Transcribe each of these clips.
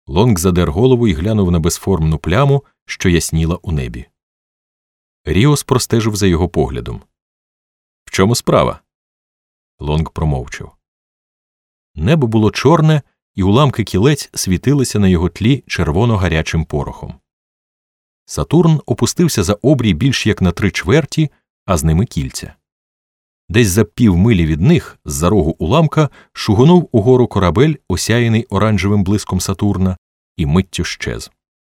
Лонг задер голову і глянув на безформну пляму, що ясніла у небі. Ріос простежив за його поглядом. «В чому справа?» Лонг промовчав. Небо було чорне, і уламки кілець світилися на його тлі червоно-гарячим порохом. Сатурн опустився за обрій більш як на 3/4, а з ними кільця. Десь за півмилі від них, з-за рогу уламка, шугонув угору корабель, осяяний оранжевим блиском Сатурна, і миттю щез.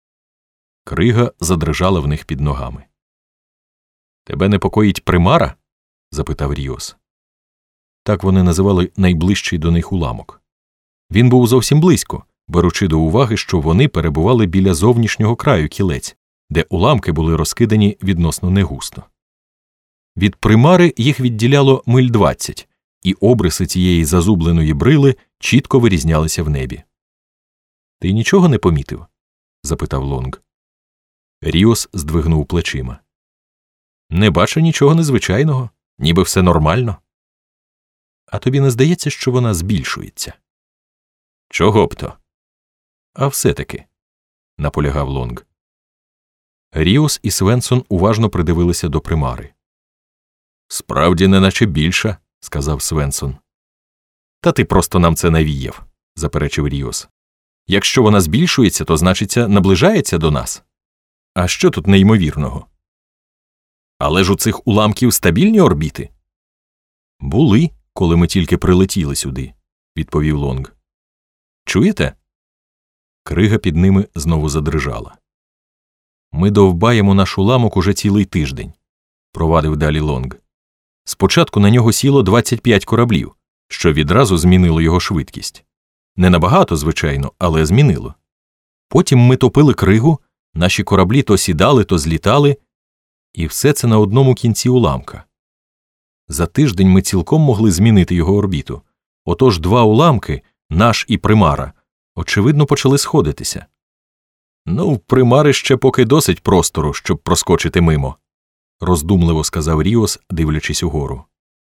Крига задрижала в них під ногами. «Тебе непокоїть примара?» – запитав Ріос. Так вони називали найближчий до них уламок. Він був зовсім близько, беручи до уваги, що вони перебували біля зовнішнього краю кілець, де уламки були розкидані відносно негусто. Від примари їх відділяло миль 20, і обриси цієї зазубленої брили чітко вирізнялися в небі. «Ти нічого не помітив?» – запитав Лонг. Ріос здвигнув плечима. «Не бачу нічого незвичайного, ніби все нормально». «А тобі не здається, що вона збільшується?» «Чого б то?» «А все-таки», – наполягав Лонг. Ріос і Свенсон уважно придивилися до примари. «Справді неначе більша», – сказав Свенсон. «Та ти просто нам це навіяв», – заперечив Ріос. «Якщо вона збільшується, то, значиться, наближається до нас. А що тут неймовірного?» «Але ж у цих уламків стабільні орбіти?» «Були, коли ми тільки прилетіли сюди», – відповів Лонг. «Чуєте?» Крига під ними знову задрижала. «Ми довбаємо наш уламок уже цілий тиждень», – провадив далі Лонг. «Спочатку на нього сіло 25 кораблів, що відразу змінило його швидкість. Не набагато, звичайно, але змінило. Потім ми топили кригу, наші кораблі то сідали, то злітали, і все це на одному кінці уламка. За тиждень ми цілком могли змінити його орбіту. Отож 2 уламки, наш і примара, очевидно, почали сходитися. Ну, в примари ще поки досить простору, щоб проскочити мимо», – роздумливо сказав Ріос, дивлячись угору.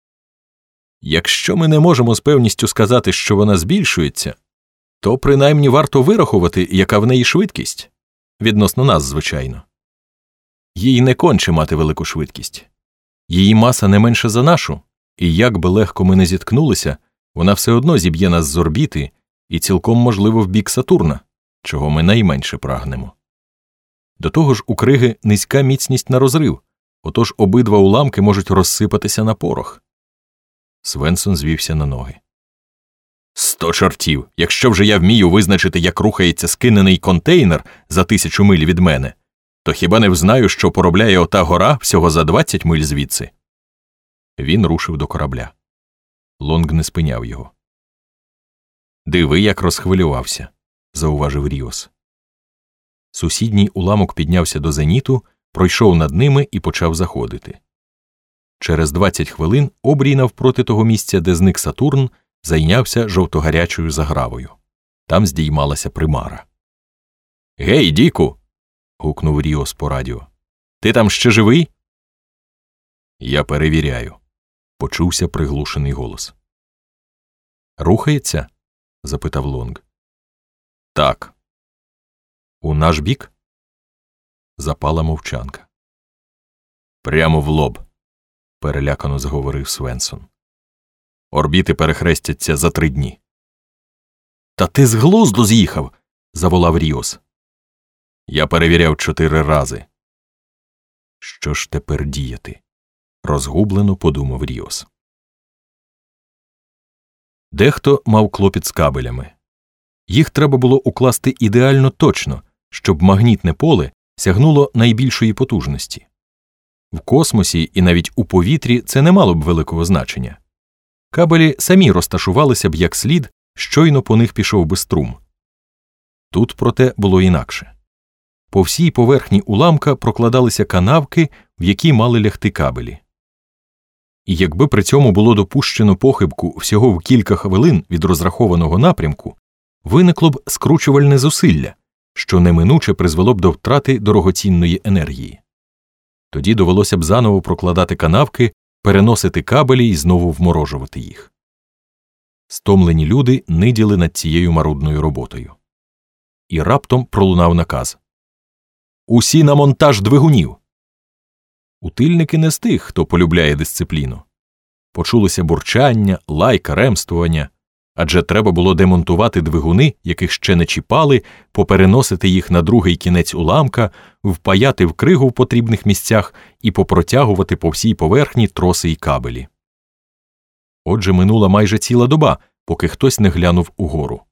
«Якщо ми не можемо з певністю сказати, що вона збільшується, то принаймні варто вирахувати, яка в неї швидкість. Відносно нас, звичайно. Їй не конче мати велику швидкість. Її маса не менша за нашу, і як би легко ми не зіткнулися, вона все одно зіб'є нас з орбіти і цілком можливо в бік Сатурна, чого ми найменше прагнемо. До того ж у криги низька міцність на розрив, отож обидва уламки можуть розсипатися на порох». Свенсон звівся на ноги. «100 чортів! Якщо вже я вмію визначити, як рухається скинений контейнер за 1000 миль від мене, то хіба не взнаю, що поробляє ота гора всього за 20 миль звідси?» Він рушив до корабля. Лонг не спиняв його. «Диви, як розхвилювався», – зауважив Ріос. Сусідній уламок піднявся до зеніту, пройшов над ними і почав заходити. Через 20 хвилин обрій навпроти того місця, де зник Сатурн, зайнявся жовтогарячою загравою. Там здіймалася примара. «Гей, Діку!» – гукнув Ріос по радіо. «Ти там ще живий?» «Я перевіряю», – почувся приглушений голос. «Рухається?» – запитав Лонг. «Так». «У наш бік?» Запала мовчанка. «Прямо в лоб», – перелякано заговорив Свенсон. «Орбіти перехрестяться за 3 дні». «Та ти з глузду з'їхав!» – заволав Ріос. «Я перевіряв 4 рази». «Що ж тепер діяти?» – розгублено подумав Ріос. Дехто мав клопіт з кабелями. Їх треба було укласти ідеально точно, щоб магнітне поле сягнуло найбільшої потужності. В космосі і навіть у повітрі це не мало б великого значення. Кабелі самі розташувалися б як слід, щойно по них пішов би струм. Тут, проте, було інакше. По всій поверхні уламка прокладалися канавки, в які мали лягти кабелі. І якби при цьому було допущено похибку всього в кілька хвилин від розрахованого напрямку, виникло б скручувальне зусилля, що неминуче призвело б до втрати дорогоцінної енергії. Тоді довелося б заново прокладати канавки, переносити кабелі і знову вморожувати їх. Стомлені люди ниділи над цією марудною роботою. і раптом пролунав наказ. «Усі на монтаж двигунів!» Утильники не з тих, хто полюбляє дисципліну. Почулося бурчання, лайка, ремствування, адже треба було демонтувати двигуни, яких ще не чіпали, попереносити їх на другий кінець уламка, впаяти в кригу в потрібних місцях і попротягувати по всій поверхні троси й кабелі. Отже, минула майже ціла доба, поки хтось не глянув угору.